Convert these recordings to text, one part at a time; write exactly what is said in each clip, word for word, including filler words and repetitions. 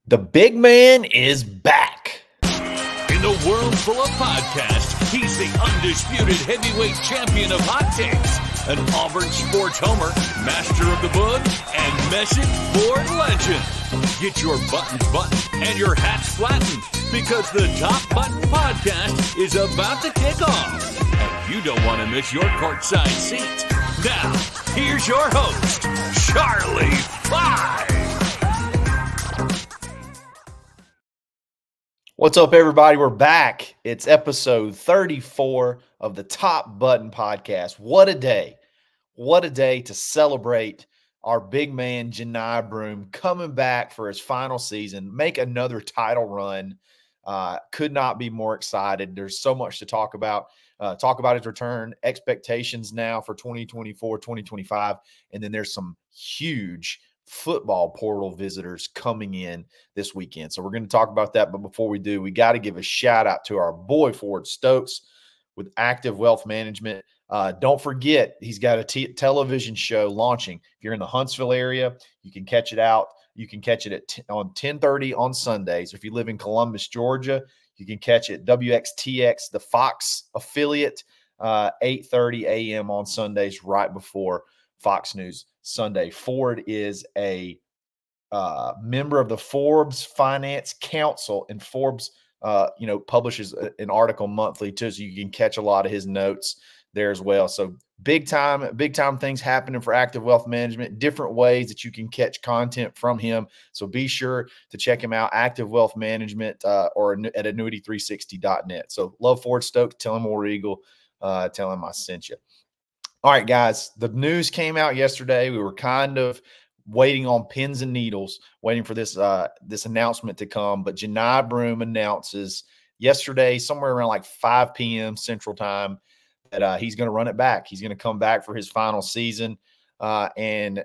The big man is back. In a world full of podcasts, he's the undisputed heavyweight champion of hot takes, an Auburn sports homer, master of the book, and message board legend. Get your buttons buttoned and your hats flattened because the Top Button Podcast is about to kick off. And you don't want to miss your courtside seat. Now, here's your host, Charlie Five. What's up, everybody? We're back. It's episode thirty-four of the Top Button Podcast. What a day. What a day to celebrate our big man, Johni Broome, coming back for his final season, make another title run. Uh, could not be more excited. There's so much to talk about. Uh, talk about his return, expectations now for twenty twenty-four, twenty twenty-five, and then there's some huge football portal visitors coming in this weekend. So we're going to talk about that. But before we do, we got to give a shout out to our boy Ford Stokes with Active Wealth Management. Uh, don't forget, he's got a t- television show launching. If you're in the Huntsville area, you can catch it out. You can catch it at t- on ten thirty on Sundays. If you live in Columbus, Georgia, you can catch it W X T X, the Fox affiliate, uh, eight thirty a.m. on Sundays, right before Fox News Sunday. Ford is a uh, member of the Forbes Finance Council, and Forbes, uh, you know, publishes a, an article monthly too, so you can catch a lot of his notes there as well. So big time, big time things happening for Active Wealth Management, different ways that you can catch content from him. So be sure to check him out, Active Wealth Management, uh, or at annuity three sixty dot net. So love Ford Stokes. Tell him War Eagle. Uh, tell him I sent you. All right, guys, the news came out yesterday. We were kind of waiting on pins and needles, waiting for this uh, this announcement to come. But Johni Broome announces yesterday, somewhere around like five p.m. Central Time, that uh, he's going to run it back. He's going to come back for his final season. Uh, and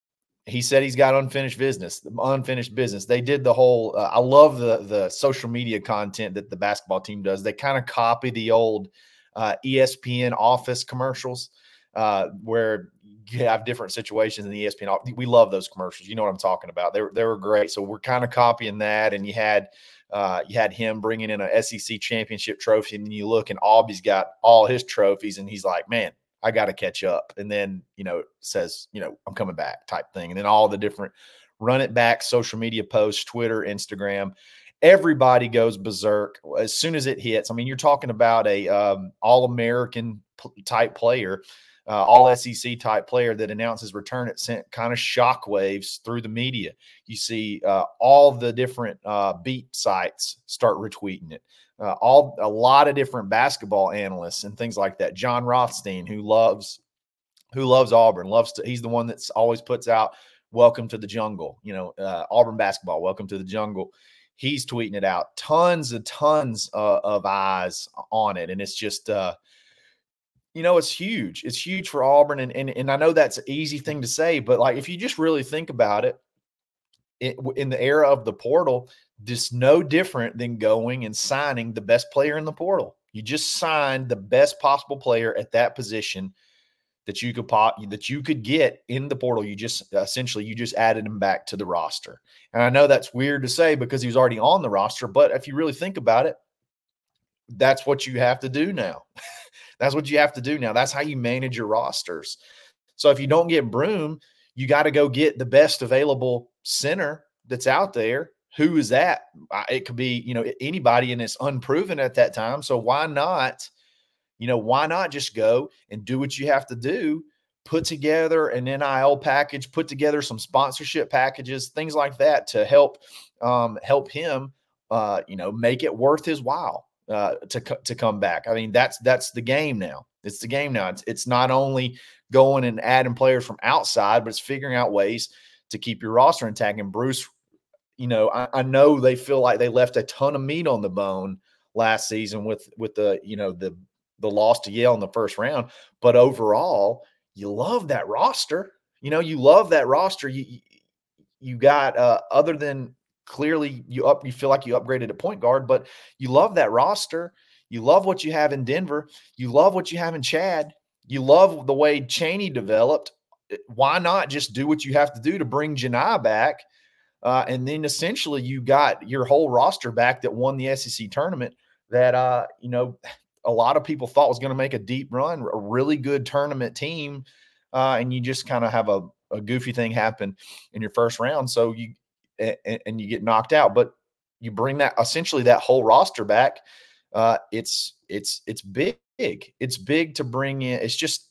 he said he's got unfinished business, unfinished business. They did the whole uh, – I love the the social media content that the basketball team does. They kind of copy the old uh, E S P N office commercials. Uh, where you have different situations in the E S P N. We love those commercials. You know what I'm talking about. They were, they were great. So we're kind of copying that. And you had, uh, you had him bringing in a S E C championship trophy, and then you look and Aubie's got all his trophies, and he's like, man, I got to catch up. And then, you know, says, you know, I'm coming back type thing. And then all the different run it back social media posts, Twitter, Instagram, everybody goes berserk as soon as it hits. I mean, you're talking about a um, all-American p- type player. Uh, all S E C type player that announced his return. It sent kind of shockwaves through the media. You see uh, all the different uh, beat sites start retweeting it. Uh, all a lot of different basketball analysts and things like that. John Rothstein, who loves who loves Auburn, loves to. He's the one that's always puts out "Welcome to the Jungle." You know, uh, Auburn basketball, welcome to the jungle. He's tweeting it out. Tons and tons uh, of eyes on it, and it's just. Uh, You know, it's huge. It's huge for Auburn. And, and, and I know that's an easy thing to say, but like, if you just really think about it, it in the era of the portal, just no different than going and signing the best player in the portal. You just signed the best possible player at that position that you could pop, that you could get in the portal. You just essentially, you just added him back to the roster. And I know that's weird to say because he was already on the roster, but if you really think about it, that's what you have to do now. That's what you have to do now. That's how you manage your rosters. So if you don't get Broome, you got to go get the best available center that's out there. Who is that? It could be, you know, anybody, and it's unproven at that time. So why not, you know, why not just go and do what you have to do, put together an N I L package, put together some sponsorship packages, things like that to help um, help him, uh, you know, make it worth his while. Uh, to to come back. I mean, that's that's the game now. It's the game now. It's it's not only going and adding players from outside, but it's figuring out ways to keep your roster intact. And Bruce, you know, I, I know they feel like they left a ton of meat on the bone last season with with the you know the the loss to Yale in the first round. But overall, you love that roster. You know, you love that roster. You you got uh, other than. Clearly, you up. You feel like you upgraded at point guard, but you love that roster. You love what you have in Denver. You love what you have in Chad. You love the way Chaney developed. Why not just do what you have to do to bring Johni back Uh, and then essentially you got your whole roster back that won the S E C tournament that, uh, you know, a lot of people thought was going to make a deep run, a really good tournament team. Uh, and you just kind of have a, a goofy thing happen in your first round. So you, and, and you get knocked out, but you bring that essentially that whole roster back. Uh, it's, it's, it's big. It's big to bring in. It's just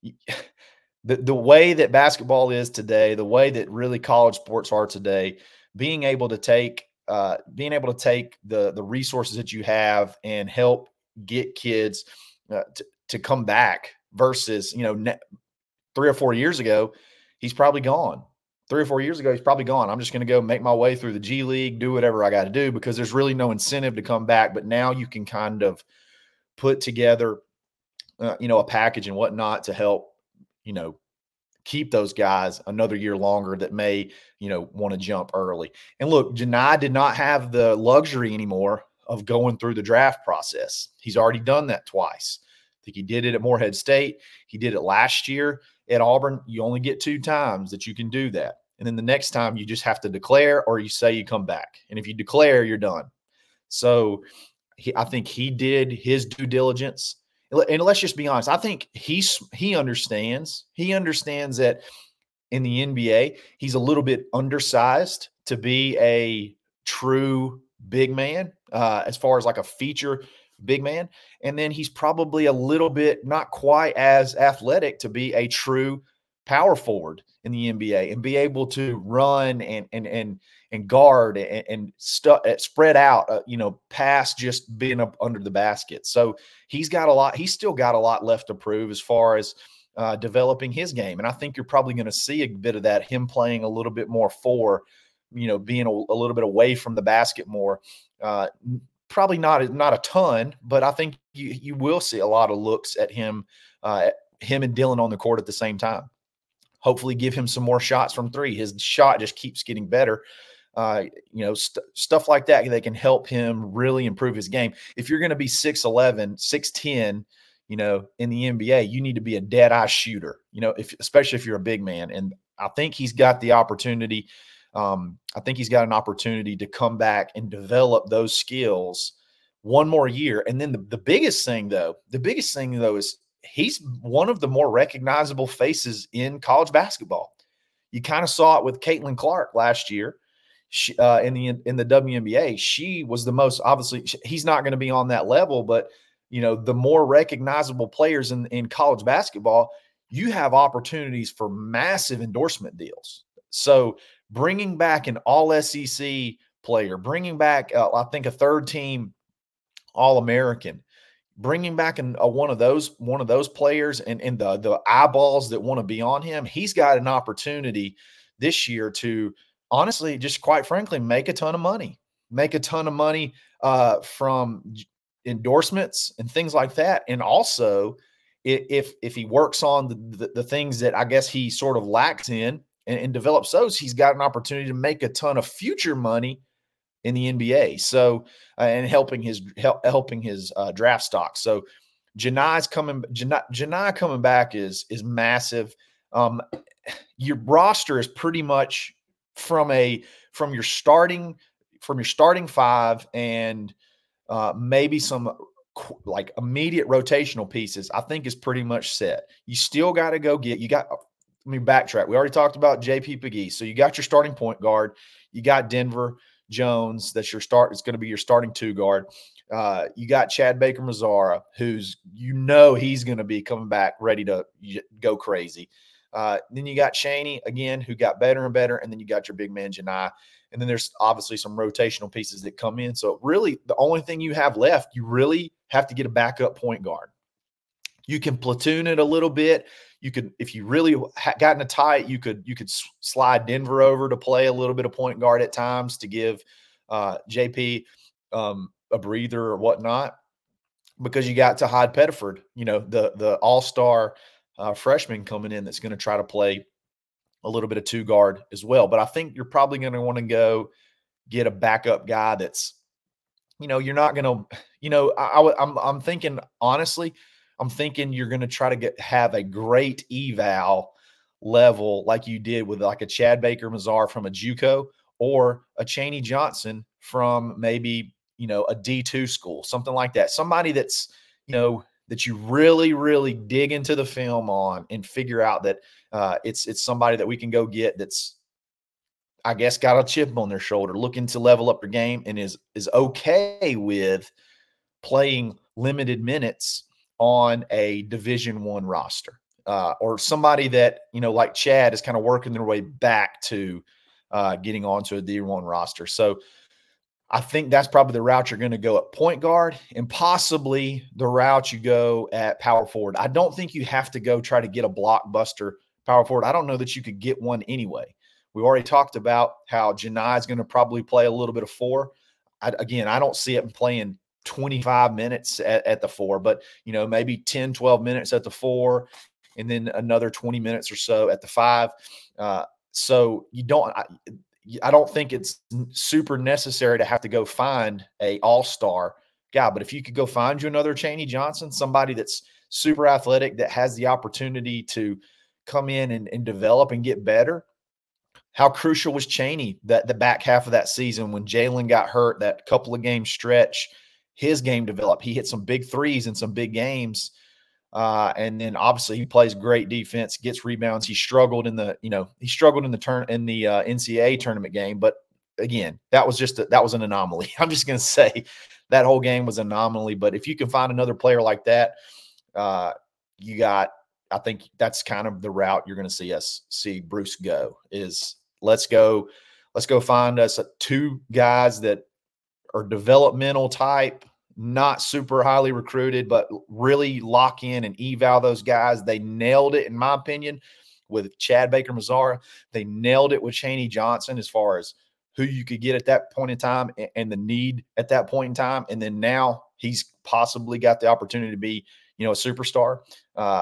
the, the way that basketball is today, the way that really college sports are today, being able to take, uh, being able to take the, the resources that you have and help get kids uh, to, to come back versus, you know, ne- three or four years ago, he's probably gone. Three or four years ago, he's probably gone. I'm just going to go make my way through the G League, do whatever I got to do because there's really no incentive to come back. But now you can kind of put together, uh, you know, a package and whatnot to help, you know, keep those guys another year longer that may, you know, want to jump early. And look, Johni did not have the luxury anymore of going through the draft process. He's already done that twice. I think he did it at Morehead State. He did it last year at Auburn. You only get two times that you can do that. And then the next time you just have to declare or you say you come back. And if you declare, you're done. So he, I think he did his due diligence. And let's just be honest. I think he's, he understands, he understands that in the N B A, he's a little bit undersized to be a true big man, uh, as far as like a feature big man. And then he's probably a little bit not quite as athletic to be a true power forward in the N B A and be able to run and and and and guard and, and stu- spread out, uh, you know, past just being up under the basket. So he's got a lot. He's still got a lot left to prove as far as uh, developing his game. And I think you're probably going to see a bit of that, him playing a little bit more for, you know, being a, a little bit away from the basket more. Uh, probably not, not a ton, but I think you, you will see a lot of looks at him, uh, him and Dylan on the court at the same time. Hopefully give him some more shots from three. His shot just keeps getting better. Uh, you know, st- stuff like that, that can help him really improve his game. If you're going to be six eleven, six ten, you know, in the N B A, you need to be a dead eye shooter, you know, if, especially if you're a big man. And I think he's got the opportunity. Um, I think he's got an opportunity to come back and develop those skills one more year. And then the, the biggest thing though, the biggest thing though, is he's one of the more recognizable faces in college basketball. You kind of saw it with Caitlin Clark last year. She, uh, in the in the W N B A, she was the most, obviously he's not going to be on that level, but you know, the more recognizable players in, in college basketball, you have opportunities for massive endorsement deals. So bringing back an all S E C player, bringing back, uh, I think a third team All-American, bringing back an, a, one of those one of those players and, and the, the eyeballs that want to be on him, he's got an opportunity this year to honestly, just quite frankly, make a ton of money, make a ton of money uh, from endorsements and things like that. And also, if if he works on the, the, the things that I guess he sort of lacks in and, and develops those, he's got an opportunity to make a ton of future money in the N B A. So, uh, and helping his help, helping his uh, draft stock. So, Johni's coming. Johni, Johni coming back is is massive. Um, your roster is pretty much from a from your starting from your starting five and uh, maybe some like immediate rotational pieces. I think is pretty much set. You still got to go get. You got. Let me backtrack. We already talked about J P Pegues. So you got your starting point guard. You got Denver Jones. That's your start. It's going to be your starting two guard. Uh, you got Chad Baker-Mazara, who's, you know, he's going to be coming back ready to go crazy. Uh, then you got Chaney again, who got better and better. And then you got your big man, Johni. And then there's obviously some rotational pieces that come in. So really the only thing you have left, you really have to get a backup point guard. You can platoon it a little bit. You could, if you really ha- gotten a tight, you could, you could slide Denver over to play a little bit of point guard at times to give uh, J P um, a breather or whatnot, because you got Tahad Pettiford, you know, the, the all-star uh, freshman coming in that's going to try to play a little bit of two guard as well. But I think you're probably going to want to go get a backup guy that's, you know, you're not going to, you know, I, I, I'm, I'm thinking, honestly, I'm thinking you're going to try to get, have a great eval level like you did with like a Chad Baker-Mazara from a JUCO, or a Chaney Johnson from maybe, you know, a D two school, something like that. Somebody that's, you know, that you really, really dig into the film on and figure out that uh, it's it's somebody that we can go get that's, I guess, got a chip on their shoulder, looking to level up their game and is is okay with playing limited minutes on a Division One roster, uh, or somebody that, you know, like Chad, is kind of working their way back to uh, getting onto a D one roster. So I think that's probably the route you're going to go at point guard, and possibly the route you go at power forward. I don't think you have to go try to get a blockbuster power forward. I don't know that you could get one anyway. We already talked about how Johni is going to probably play a little bit of four. I, again, I don't see it playing twenty-five minutes at, at the four, but, you know, maybe ten, twelve minutes at the four, and then another twenty minutes or so at the five. Uh, so you don't, I, I don't think it's super necessary to have to go find a all-star guy, but if you could go find you another Chaney Johnson, somebody that's super athletic, that has the opportunity to come in and, and develop and get better. How crucial was Chaney that the back half of that season when Jalen got hurt, that couple of game stretch, his game developed. He hit some big threes in some big games. Uh, and then obviously he plays great defense, gets rebounds. He struggled in the, you know, he struggled in the turn in the uh, N C double A tournament game. But again, that was just, a, that was an anomaly. I'm just going to say that whole game was an anomaly. But if you can find another player like that, uh, you got, I think that's kind of the route you're going to see us see Bruce go, is let's go, let's go find us two guys that are developmental type, not super highly recruited, but really lock in and eval those guys. They nailed it, in my opinion, with Chad Baker-Mazara. They nailed it with Chaney Johnson as far as who you could get at that point in time and the need at that point in time. And then now he's possibly got the opportunity to be, you know, a superstar. Uh,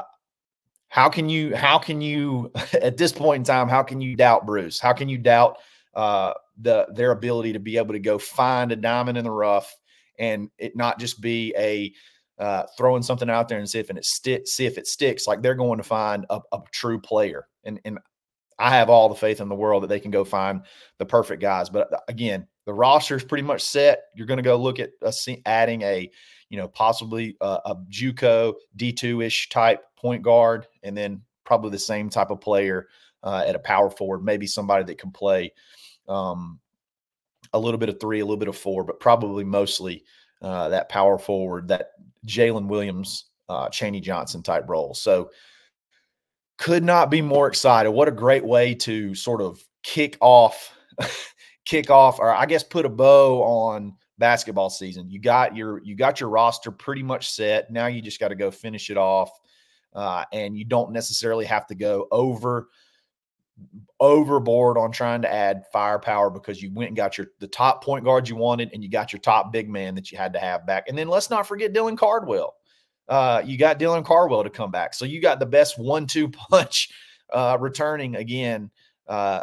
how can you, how can you, at this point in time, how can you doubt Bruce? How can you doubt uh, the their ability to be able to go find a diamond in the rough and it not just be a uh, throwing something out there and see if it sticks, see if it sticks. Like they're going to find a, a true player. And, and I have all the faith in the world that they can go find the perfect guys. But again, the roster is pretty much set. You're going to go look at a, adding a, you know, possibly a, a JUCO D two-ish type point guard, and then probably the same type of player uh, at a power forward, maybe somebody that can play um, a little bit of three, a little bit of four, but probably mostly uh, that power forward, that Jalen Williams, uh, Chaney Johnson type role. So could not be more excited. What a great way to sort of kick off, kick off, or I guess put a bow on basketball season. You got your, you got your roster pretty much set. Now you just got to go finish it off. Uh, and you don't necessarily have to go over overboard on trying to add firepower, because you went and got your the top point guard you wanted, and you got your top big man that you had to have back. And then let's not forget Dylan Cardwell. Uh, you got Dylan Cardwell to come back. So you got the best one two punch uh, returning again uh,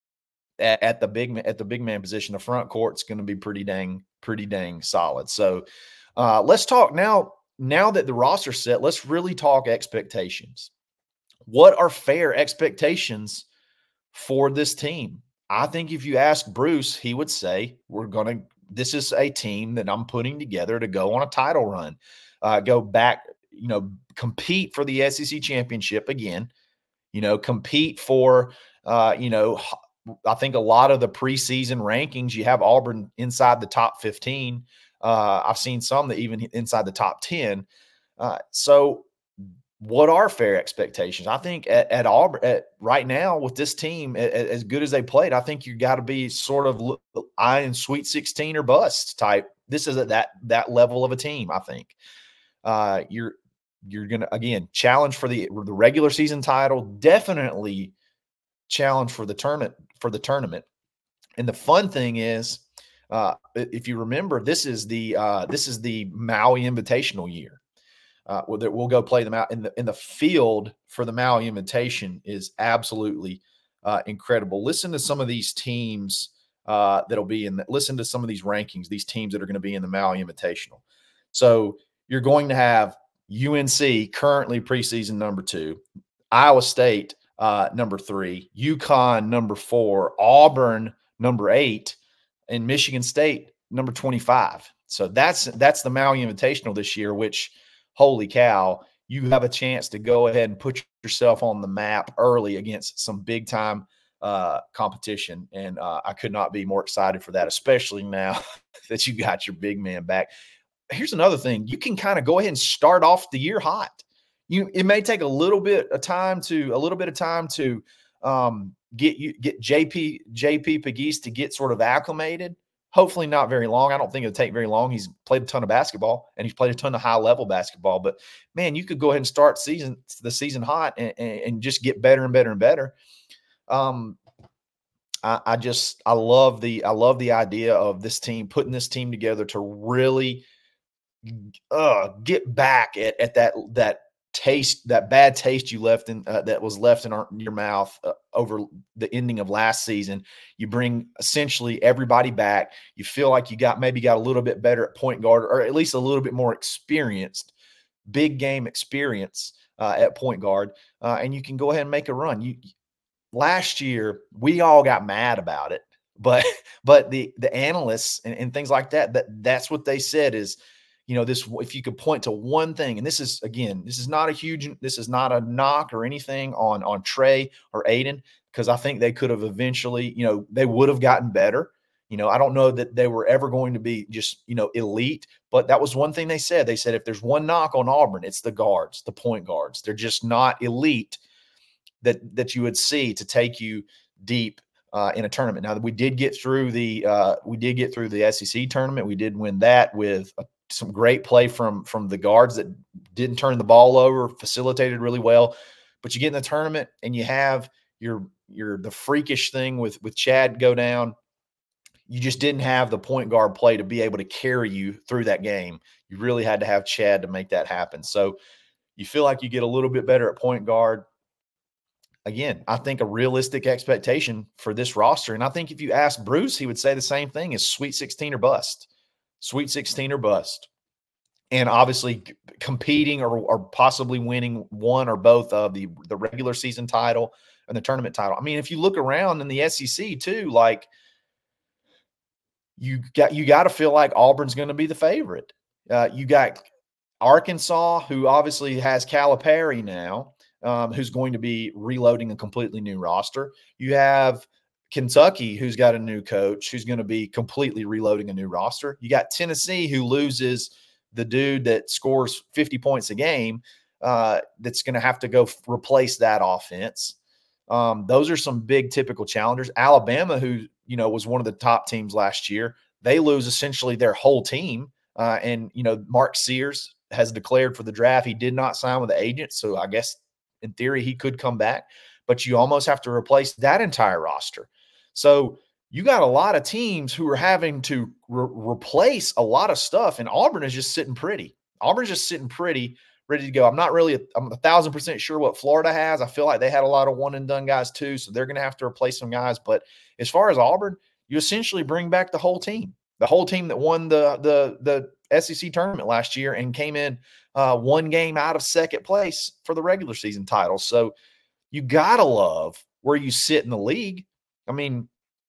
at, at the big at the big man position. The front court's going to be pretty dang pretty dang solid. So uh, let's talk now. Now that the roster's set, let's really talk expectations. What are fair expectations for this team? I think if you ask Bruce, he would say, we're going to, this is a team that I'm putting together to go on a title run, uh, go back, you know, compete for the S E C championship again, you know, compete for, uh, you know, I think a lot of the preseason rankings, you have Auburn inside the top fifteen. Uh, I've seen some that even inside the top ten. Uh, so what are fair expectations? I think at, at Auburn at, right now with this team, at, at, as good as they played, I think you got to be sort of eyeing Sweet sixteen or bust type. This is at that that level of a team. I think uh, you're you're gonna again challenge for the the regular season title. Definitely challenge for the tournament for the tournament. And the fun thing is, uh, if you remember, this is the uh, this is the Maui Invitational year. Uh, we'll, we'll go play them out in the in the field for the Maui Invitation is absolutely uh, incredible. Listen to some of these teams uh, that'll be in. The, listen to some of these rankings. These teams that are going to be in the Maui Invitational. So you're going to have U N C currently preseason number two, Iowa State uh, number three, UConn number four, Auburn number eight, and Michigan State, number twenty-five. So that's that's the Maui Invitational this year, which, holy cow, you have a chance to go ahead and put yourself on the map early against some big-time uh, competition. And uh, I could not be more excited for that, especially now that you got your big man back. Here's another thing. You can kind of go ahead and start off the year hot. You, it may take a little bit of time to, a little bit of time to um, get you, get J P, J P Pegues to get sort of acclimated. Hopefully not very long. I don't think it'll take very long. He's played a ton of basketball and he's played a ton of high level basketball, but man, you could go ahead and start season, the season hot and, and just get better and better and better. Um, I, I just, I love the, I love the idea of this team, putting this team together to really uh, get back at, at that, that taste, that bad taste you left in, uh, that was left in our, your mouth uh, over the ending of last season. You bring essentially everybody back. You feel like you got, maybe got a little bit better at point guard, or at least a little bit more experienced, big game experience uh, at point guard. Uh, and you can go ahead and make a run. You, last year, we all got mad about it, but, but the, the analysts and, and things like that, that that's what they said is, you know, this, if you could point to one thing, and this is, again, this is not a huge, this is not a knock or anything on, on Trey or Aiden, because I think they could have eventually, you know, they would have gotten better. You know, I don't know that they were ever going to be just, you know, elite, but that was one thing they said. They said, if there's one knock on Auburn, it's the guards, the point guards. They're just not elite that, that you would see to take you deep uh, in a tournament. Now, we did get through the, uh, we did get through the S E C tournament. We did win that with a some great play from, from the guards that didn't turn the ball over, facilitated really well. But you get in the tournament and you have your, your, the freakish thing with, with Chad go down. You just didn't have the point guard play to be able to carry you through that game. You really had to have Chad to make that happen. So you feel like you get a little bit better at point guard. Again, I think a realistic expectation for this roster. And I think if you ask Bruce, he would say the same thing, is Sweet sixteen or bust. Sweet sixteen or bust. And obviously competing or, or possibly winning one or both of the, the regular season title and the tournament title. I mean, if you look around in the S E C too, like you got, you got to feel like Auburn's going to be the favorite. Uh, you got Arkansas, who obviously has Calipari now, um, who's going to be reloading a completely new roster. You have Kentucky, who's got a new coach, who's going to be completely reloading a new roster. You got Tennessee, who loses the dude that scores fifty points a game, uh, that's going to have to go f- replace that offense. Um, those are some big typical challengers. Alabama, who, you know, was one of the top teams last year, they lose essentially their whole team. Uh, and, you know, Mark Sears has declared for the draft. He did not sign with the agent, so I guess in theory he could come back. But you almost have to replace that entire roster. So you got a lot of teams who are having to re- replace a lot of stuff, and Auburn is just sitting pretty. Auburn's just sitting pretty, ready to go. I'm not really, a, I'm a thousand percent sure what Florida has. I feel like they had a lot of one and done guys too, so they're going to have to replace some guys. But as far as Auburn, you essentially bring back the whole team, the whole team that won the the the S E C tournament last year and came in uh, one game out of second place for the regular season title. So you gotta love where you sit in the league. I mean,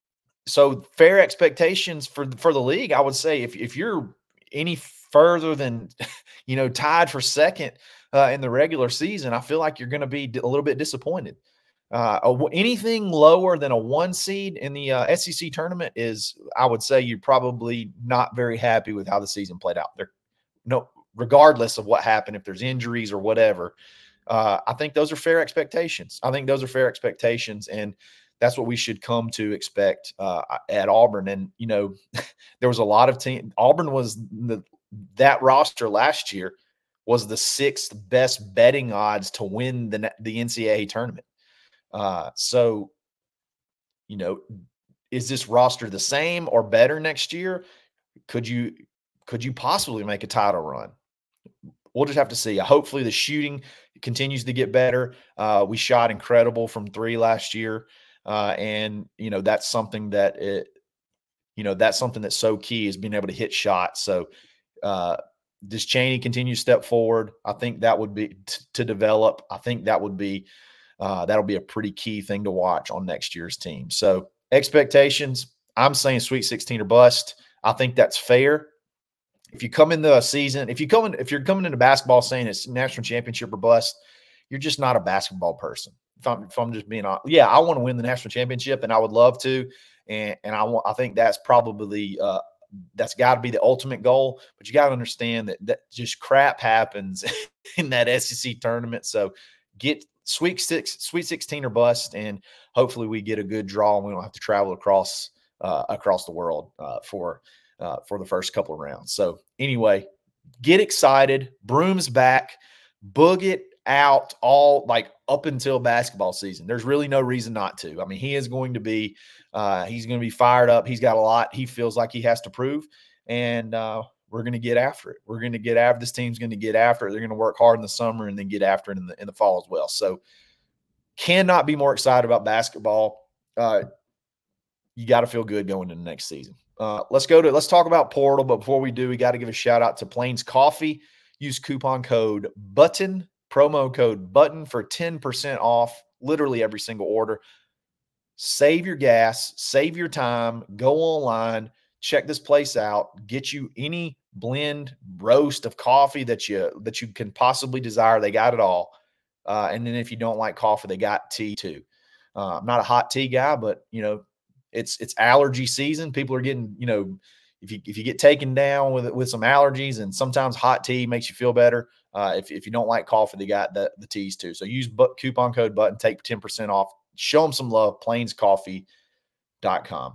so fair expectations for, for the league, I would say if, if you're any further than, you know, tied for second uh, in the regular season, I feel like you're going to be a little bit disappointed. Uh, anything lower than a one seed in the uh, S E C tournament is, I would say, you're probably not very happy with how the season played out there. No, regardless of what happened, if there's injuries or whatever, uh, I think those are fair expectations. I think those are fair expectations, and that's what we should come to expect uh, at Auburn. And, you know, there was a lot of team. Auburn was the, that roster last year was the sixth best betting odds to win the, the N C double A tournament. Uh, so, you know, is this roster the same or better next year? Could you, could you possibly make a title run? We'll just have to see. Hopefully the shooting continues to get better. Uh, we shot incredible from three last year. Uh, and, you know, that's something that, it, you know, that's something that's so key is being able to hit shots. So uh, does Chaney continue to step forward? I think that would be t- to develop. I think that would be, uh, that'll be a pretty key thing to watch on next year's team. So expectations, I'm saying Sweet sixteen or bust. I think that's fair. If you come into a season, if you come in, if you're coming into basketball saying it's national championship or bust, you're just not a basketball person. If I'm, if I'm just being honest, yeah, I want to win the national championship, and I would love to, and and I want, I think that's probably uh, that's got to be the ultimate goal. But you got to understand that that just crap happens in that S E C tournament. So get Sweet six, Sweet sixteen or bust, and hopefully we get a good draw, and we don't have to travel across uh, across the world uh, for uh, for the first couple of rounds. So anyway, get excited. Broom's back. Boog it out all like up until basketball season. There's really no reason not to. I mean, he is going to be uh, he's going to be fired up. He's got a lot he feels like he has to prove, and uh, we're going to get after it. We're going to get after this team's going to get after it. They're going to work hard in the summer and then get after it in the in the fall as well. So cannot be more excited about basketball. Uh, you got to feel good going into the next season. Uh, let's go to let's talk about portal. But before we do, we got to give a shout out to Plains Coffee. Use coupon code BUTTON, promo code BUTTON for ten percent off literally every single order. Save your gas, save your time, go online, check this place out, get you any blend, roast of coffee that you that you can possibly desire. They got it all. Uh, and then if you don't like coffee, they got tea too. Uh, I'm not a hot tea guy, but you know, it's it's allergy season. People are getting, you know, if you if you get taken down with with some allergies, and sometimes hot tea makes you feel better. Uh, if if you don't like coffee, they got the the teas too. So use but, coupon code BUTTON, take ten percent off. Show them some love. plains coffee dot com.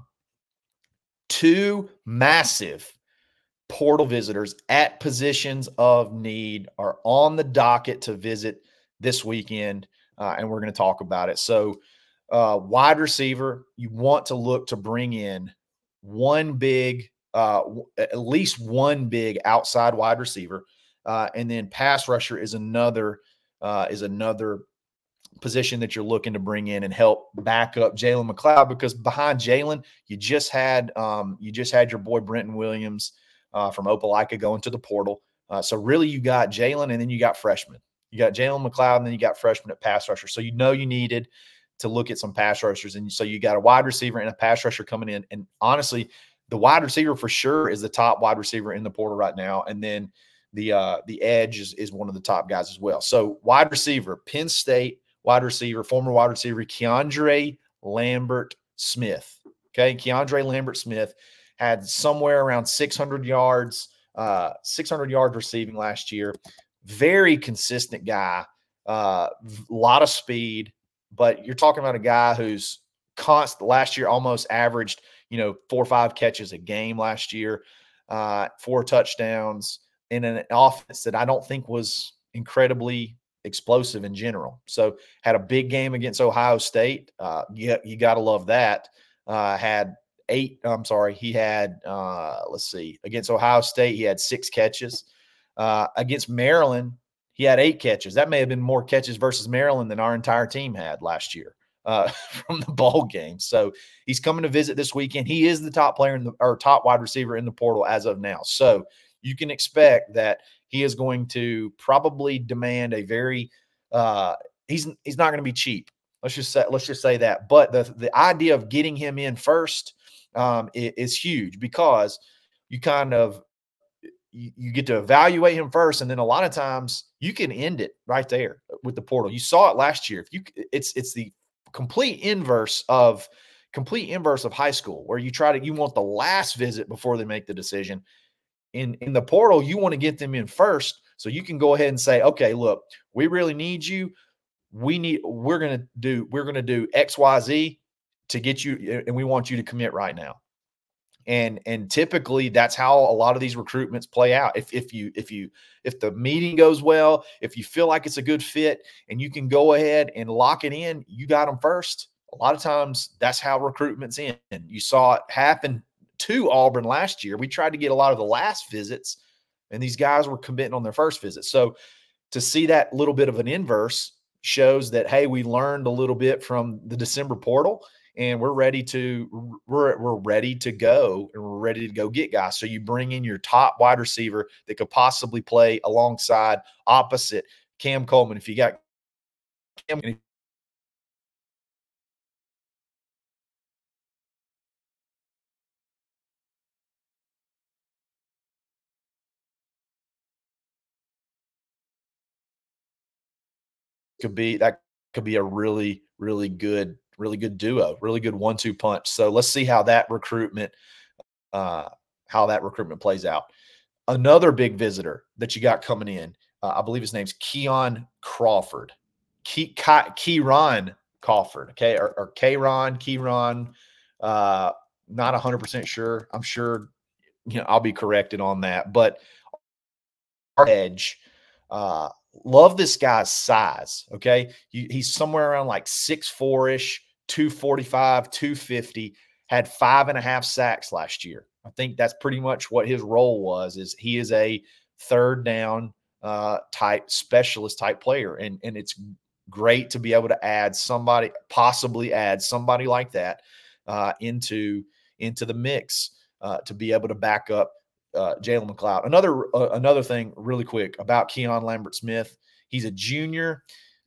Two massive portal visitors at positions of need are on the docket to visit this weekend, uh, and we're going to talk about it. So, uh, wide receiver, you want to look to bring in one big, uh, at least one big outside wide receiver, uh, and then pass rusher is another uh, is another position that you're looking to bring in and help back up Jalen McLeod, because behind Jalen, you just had um, you just had your boy Brenton Williams uh, from Opelika going to the portal. Uh, so really, you got Jalen, and then you got freshmen. You got Jalen McLeod, and then you got freshmen at pass rusher. So you know you needed to look at some pass rushers, and so you got a wide receiver and a pass rusher coming in. And honestly, the wide receiver for sure is the top wide receiver in the portal right now, and then the uh, the edge is is one of the top guys as well. So wide receiver, Penn State. Wide receiver, former wide receiver, Keandre Lambert Smith. Okay, Keandre Lambert Smith had somewhere around six hundred yards, uh, six hundred yards receiving last year. Very consistent guy, a uh, lot of speed, but you're talking about a guy who's constant. Last year, almost averaged, you know, four or five catches a game last year, uh, four touchdowns in an offense that I don't think was incredibly explosive in general. So had a big game against Ohio State. Uh, you, you got to love that. Uh, had eight, I'm sorry, he had, uh, let's see, against Ohio State, he had six catches. Uh, against Maryland, he had eight catches. That may have been more catches versus Maryland than our entire team had last year uh, from the bowl game. So he's coming to visit this weekend. He is the top player in the, or top wide receiver in the portal as of now. So you can expect that he is going to probably demand a very uh, he's he's not going to be cheap. Let's just say let's just say that. But the the idea of getting him in first um, is, is huge, because you kind of you, you get to evaluate him first, and then a lot of times you can end it right there with the portal. You saw it last year. If you it's it's the complete inverse of complete inverse of high school, where you try to you want the last visit before they make the decision. In, in the portal, you want to get them in first, so you can go ahead and say, okay, look, we really need you. We need, we're going to do, we're going to do X, Y, Z to get you. And we want you to commit right now. And, and typically that's how a lot of these recruitments play out. If, if you, if you, if the meeting goes well, if you feel like it's a good fit and you can go ahead and lock it in, you got them first. A lot of times that's how recruitment's in. You saw it happen to Auburn last year. We tried to get a lot of the last visits, and these guys were committing on their first visit. So to see that little bit of an inverse shows that, hey, we learned a little bit from the December portal, and we're ready to we're, we're ready to go, and we're ready to go get guys. So you bring in your top wide receiver that could possibly play alongside opposite Cam Coleman. If you got Cam, could be that could be a really, really good, really good duo, really good one two punch. So let's see how that recruitment, uh, how that recruitment plays out. Another big visitor that you got coming in, uh, I believe his name's Keon Crawford. Ke- Ke- Kieran Crawford, okay, or, or Kieran, Kieran. Uh, not one hundred percent sure. I'm sure, you know, I'll be corrected on that. But edge, uh, love this guy's size, okay? He, he's somewhere around like six four-ish, two forty-five, two fifty, had five and a half sacks last year. I think that's pretty much what his role was, is he is a third down uh, type specialist type player. And, and it's great to be able to add somebody, possibly add somebody like that uh, into, into the mix uh, to be able to back up uh, Jalen McLeod. Another, uh, another thing really quick about Keon Lambert-Smith. He's a junior.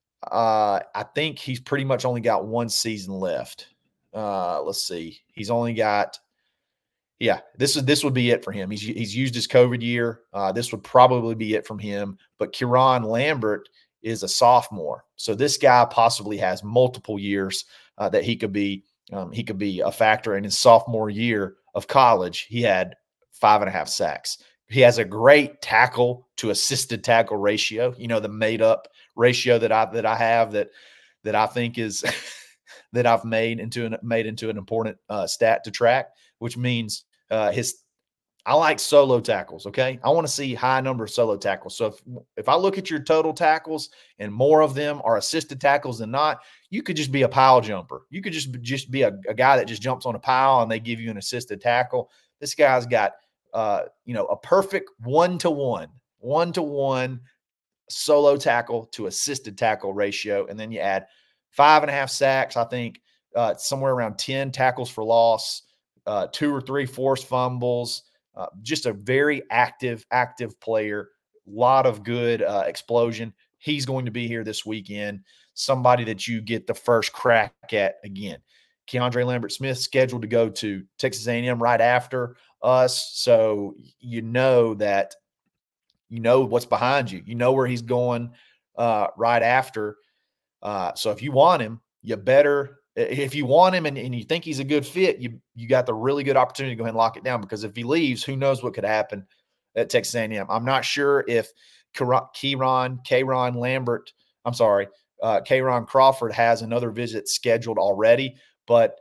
Uh, I think he's pretty much only got one season left. Uh, let's see. He's only got, yeah, this is, this would be it for him. He's, he's used his COVID year. Uh, this would probably be it from him, but Kieran Lambert is a sophomore. So this guy possibly has multiple years uh, that he could be, um, he could be a factor. In his sophomore year of college, he had five and a half sacks. He has a great tackle to assisted tackle ratio. You know, the made up ratio that I, that I have that, that I think is that I've made into an, made into an important uh, stat to track, which means uh, his, I like solo tackles. Okay. I want to see high number of solo tackles. So if, if I look at your total tackles and more of them are assisted tackles than not, you could just be a pile jumper. You could just, just be a, a guy that just jumps on a pile and they give you an assisted tackle. This guy's got, uh, you know, a perfect one-to-one, one-to-one solo tackle to assisted tackle ratio. And then you add five and a half sacks, I think uh, somewhere around ten tackles for loss, uh, two or three forced fumbles, uh, just a very active, active player, a lot of good uh, explosion. He's going to be here this weekend, somebody that you get the first crack at again. Keandre Lambert-Smith scheduled to go to Texas A and M right after us. So you know that, you know what's behind you. You know where he's going uh, right after. Uh, so if you want him, you better, if you want him and, and you think he's a good fit, you you got the really good opportunity to go ahead and lock it down, because if he leaves, who knows what could happen at Texas A and M. I'm not sure if Kieran, Kieran Lambert, I'm sorry, uh, Kieran Crawford has another visit scheduled already, but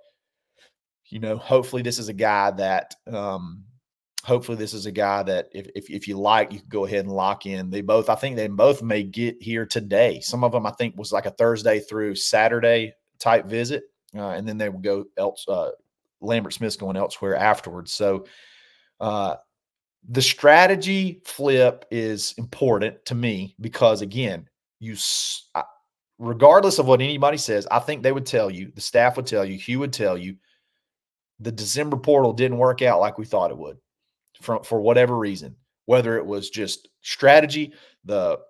you know, hopefully this is a guy that, um, hopefully this is a guy that if, if, if you like, you can go ahead and lock in. They both, I think they both may get here today. Some of them, I think, was like a Thursday through Saturday type visit. Uh, and then they will go else, uh, Lambert-Smith's going elsewhere afterwards. So, uh, the strategy flip is important to me because, again, you, regardless of what anybody says, I think they would tell you, the staff would tell you, Hugh would tell you, the December portal didn't work out like we thought it would for, for whatever reason, whether it was just strategy, the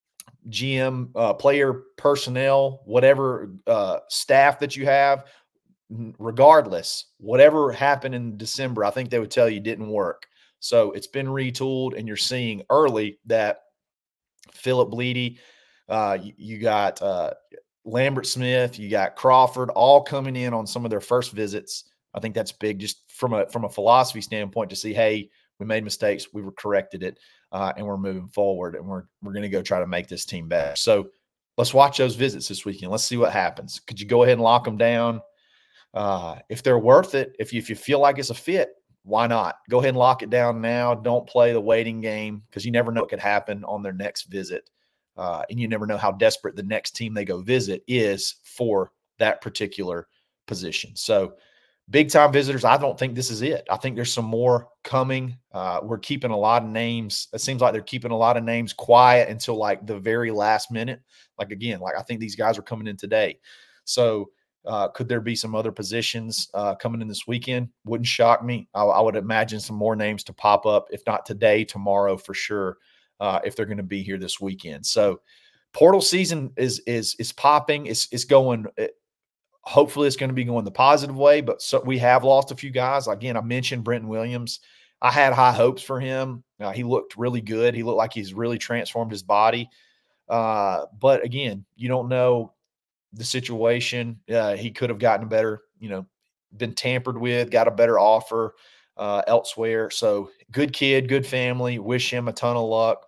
G M, uh, player personnel, whatever uh, staff that you have, regardless, whatever happened in December, I think they would tell you didn't work. So it's been retooled, and you're seeing early that Philip Bleedy, uh, you, you got uh, Lambert-Smith, you got Crawford, all coming in on some of their first visits. I think that's big, just from a from a philosophy standpoint, to see, hey, we made mistakes, we were corrected it, uh, and we're moving forward, and we're we're going to go try to make this team better. So let's watch those visits this weekend. Let's see what happens. Could you go ahead and lock them down? Uh, if they're worth it, if you, if you feel like it's a fit, why not? Go ahead and lock it down now. Don't play the waiting game, because you never know what could happen on their next visit, uh, and you never know how desperate the next team they go visit is for that particular position. So big time visitors, I don't think this is it. I think there's some more coming. Uh, we're keeping a lot of names. It seems like they're keeping a lot of names quiet until like the very last minute. Like, again, like I think these guys are coming in today. So uh, could there be some other positions uh, coming in this weekend? Wouldn't shock me. I, I would imagine some more names to pop up, if not today, tomorrow for sure, uh, if they're going to be here this weekend. So portal season is is is popping. It's, it's going it, hopefully it's going to be going the positive way, but so we have lost a few guys. Again, I mentioned Brenton Williams. I had high hopes for him. Uh, he looked really good. He looked like he's really transformed his body. Uh, but again, you don't know the situation. Uh, he could have gotten a better, you know, been tampered with, got a better offer uh, elsewhere. So good kid, good family. Wish him a ton of luck.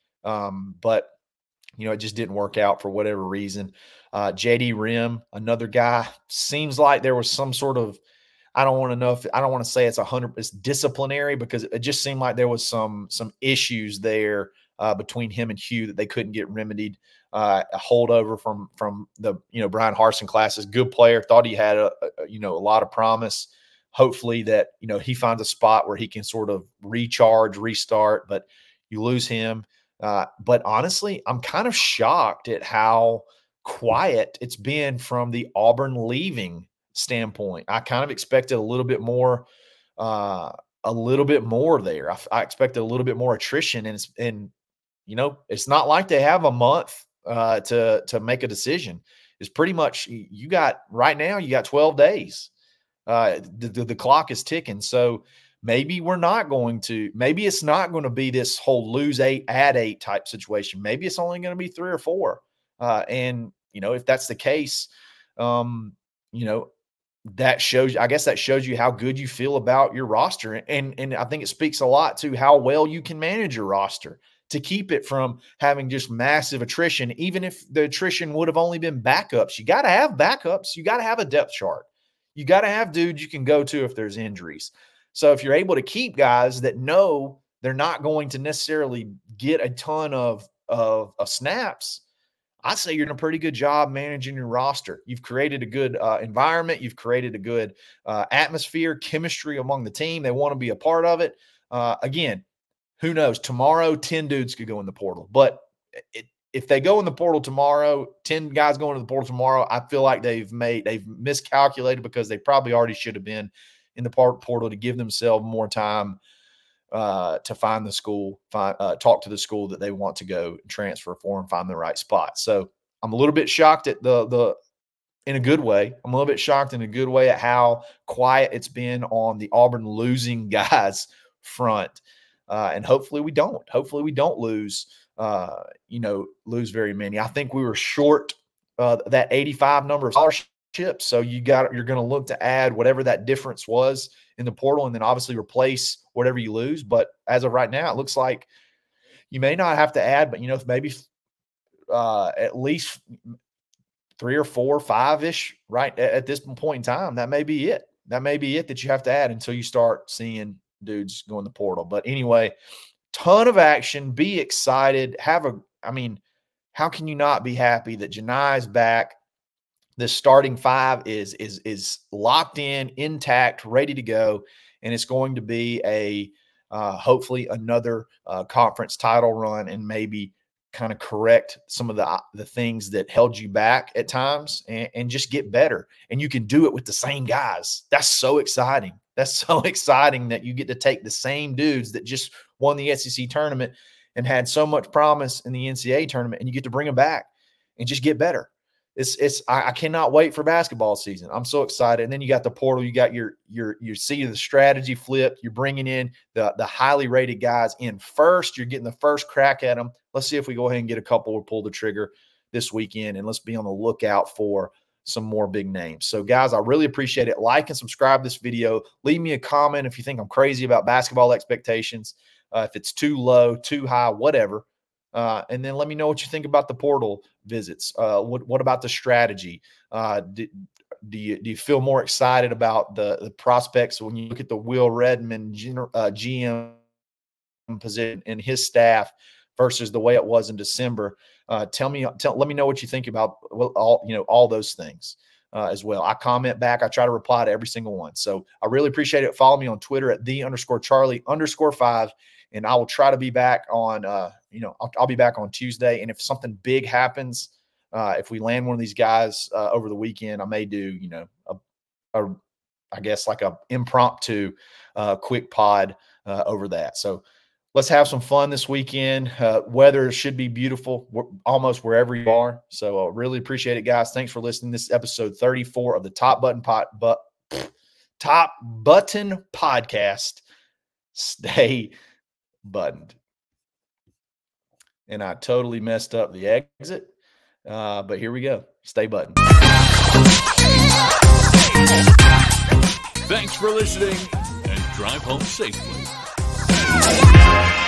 Um, but you know, it just didn't work out for whatever reason. Uh, J D Rim, another guy, seems like there was some sort of, I don't want to know if I don't want to say it's a hundred, it's disciplinary, because it just seemed like there was some some issues there uh, between him and Hugh that they couldn't get remedied. Uh, a holdover from from the you know Brian Harsin classes, good player, thought he had a, a you know a lot of promise. Hopefully that you know he finds a spot where he can sort of recharge, restart. But you lose him. Uh, but honestly, I'm kind of shocked at how quiet it's been from the Auburn leaving standpoint. I kind of expected a little bit more, uh, a little bit more there. I, I expected a little bit more attrition, and it's, and you know, it's not like they have a month uh, to to make a decision. It's pretty much you got right now. You got twelve days. Uh, the, the the clock is ticking. So maybe we're not going to. Maybe it's not going to be this whole lose eight, add eight type situation. Maybe it's only going to be three or four. Uh, and you know, if that's the case, um, you know, that shows, I guess that shows you how good you feel about your roster. And, and I think it speaks a lot to how well you can manage your roster to keep it from having just massive attrition. Even if the attrition would have only been backups, you got to have backups. You got to have a depth chart. You got to have dudes you can go to if there's injuries. So if you're able to keep guys that know they're not going to necessarily get a ton of, of, of snaps, I say you're doing a pretty good job managing your roster. You've created a good uh, environment. You've created a good uh, atmosphere, chemistry among the team. They want to be a part of it. Uh, again, who knows? Tomorrow, ten dudes could go in the portal. But it, if they go in the portal tomorrow, ten guys going to the portal tomorrow, I feel like they've made they've miscalculated, because they probably already should have been in the portal to give themselves more time Uh, to find the school, find, uh, talk to the school that they want to go transfer for, and find the right spot. So I'm a little bit shocked at the the in a good way. I'm a little bit shocked in a good way at how quiet it's been on the Auburn losing guys front, uh, and hopefully we don't. Hopefully we don't lose. Uh, you know, lose very many. I think we were short uh, that eighty-five number of scholarships. So you got you're going to look to add whatever that difference was in the portal, and then obviously replace whatever you lose. But as of right now, it looks like you may not have to add, but you know, maybe uh, at least three or four, five-ish right at, at this point in time. That may be it. That may be it that you have to add until you start seeing dudes go in the portal. But anyway, ton of action. Be excited. Have a, I mean, how can you not be happy that Johni is back? The starting five is is is locked in, intact, ready to go, and it's going to be a uh, hopefully another uh, conference title run, and maybe kind of correct some of the the things that held you back at times, and, and just get better. And you can do it with the same guys. That's so exciting. That's so exciting that you get to take the same dudes that just won the S E C tournament and had so much promise in the N C double A tournament, and you get to bring them back and just get better. It's it's I, I cannot wait for basketball season. I'm so excited. And then you got the portal. You got your your your seat of the strategy flipped. You're bringing in the the highly rated guys in first. You're getting the first crack at them. Let's see if we go ahead and get a couple or pull the trigger this weekend. And let's be on the lookout for some more big names. So, guys, I really appreciate it. Like and subscribe this video. Leave me a comment if you think I'm crazy about basketball expectations, uh, if it's too low, too high, whatever. Uh, and then let me know what you think about the portal visits. Uh, what, what about the strategy? Uh, do, do you do you feel more excited about the, the prospects when you look at the Will Redmond uh, G M position and his staff versus the way it was in December? Uh, tell me, tell, let me know what you think about all you know all those things uh, as well. I comment back. I try to reply to every single one. So I really appreciate it. Follow me on Twitter at the underscore Charlie underscore five. And I will try to be back on, uh, you know, I'll, I'll be back on Tuesday. And if something big happens, uh, if we land one of these guys uh, over the weekend, I may do, you know, a, a I guess like a impromptu uh, quick pod uh, over that. So let's have some fun this weekend. Uh, weather should be beautiful almost wherever you are. So I uh, really appreciate it, guys. Thanks for listening. This is episode thirty-four of the Top Button Pot, but Top Button Podcast. Stay buttoned. and I totally messed up the exit. Uh, but here we go. Stay buttoned. Thanks for listening, and drive home safely.